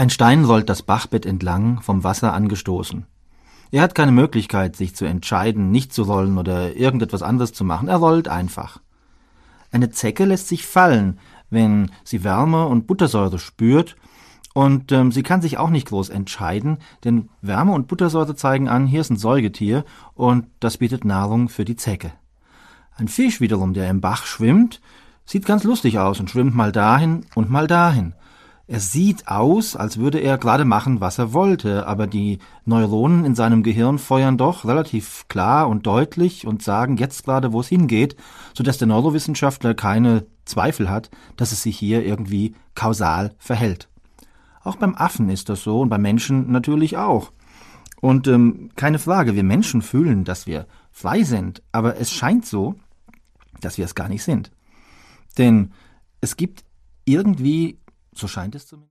Ein Stein rollt das Bachbett entlang, vom Wasser angestoßen. Er hat keine Möglichkeit, sich zu entscheiden, nicht zu rollen oder irgendetwas anderes zu machen. Er rollt einfach. Eine Zecke lässt sich fallen, wenn sie Wärme und Buttersäure spürt, und sie kann sich auch nicht groß entscheiden, denn Wärme und Buttersäure zeigen an, hier ist ein Säugetier und das bietet Nahrung für die Zecke. Ein Fisch wiederum, der im Bach schwimmt, sieht ganz lustig aus und schwimmt mal dahin und mal dahin. Er sieht aus, als würde er gerade machen, was er wollte, aber die Neuronen in seinem Gehirn feuern doch relativ klar und deutlich und sagen jetzt gerade, wo es hingeht, sodass der Neurowissenschaftler keine Zweifel hat, dass es sich hier irgendwie kausal verhält. Auch beim Affen ist das so und beim Menschen natürlich auch. Und keine Frage, wir Menschen fühlen, dass wir frei sind, aber es scheint so, dass wir es gar nicht sind. Denn es gibt irgendwie, so scheint es zumindest,